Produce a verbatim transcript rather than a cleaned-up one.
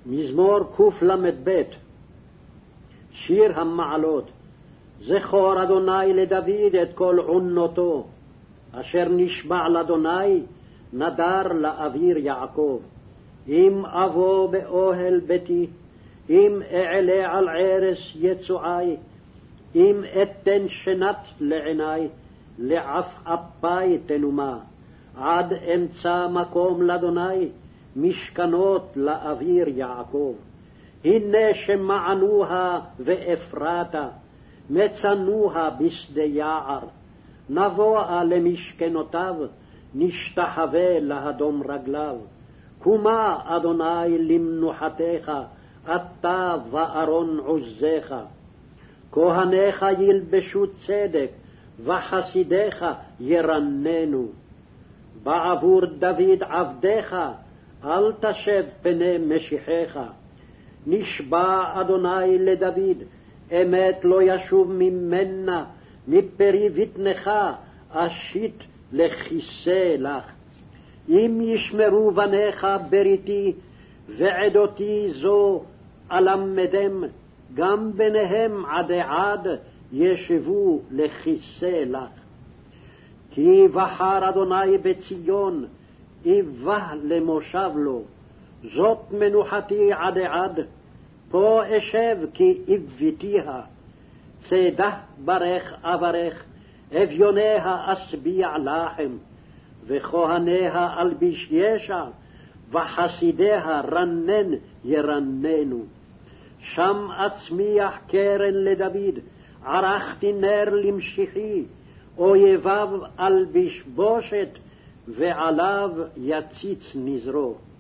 מזמור קל"ב. שיר המעלות. זכור אדוני לדוד את כל עונותו, אשר נשבע לאדוני, נדר לאביר יעקב. אם אבוא באוהל ביתי, אם אעלה על ערש יצועי, אם אתן שנת לעיני, לעפעפי תנומה, עד אמצא מקום לאדוני, משכנות לאביר יעקב. הנה שמענוה ואפרתה, מצנוה בשדה יער. נבואה למשכנותיו, נשתחווה להדום רגליו. קומה אדוני למנוחתך, אתה וארון עוזך. כהניך ילבשו צדק, וחסידיך ירננו. בעבור דוד עבדיך, אל תשב פני משיחך. נשבע אדוני לדוד, אמת לא ישוב ממנה, מפרי בטנך אשית לכיסא לך. אם ישמרו בניך בריתי, ועדותי זו אלמדם, גם בניהם עדי עד ישבו לכיסא לך. כי בחר אדוני בציון, איבה למושב לו, זאת מנוחתי עדי עד, פה אשב כי איבתיה. צדה ברך אברך, אביוניה אשביע לחם, וכהניה אלביש ישע, וחסידיה רנן ירננו. שם אצמיח קרן לדוד, ערכתי נר למשיחי, אויביו אלביש בושת, ועליו יציץ נזרו.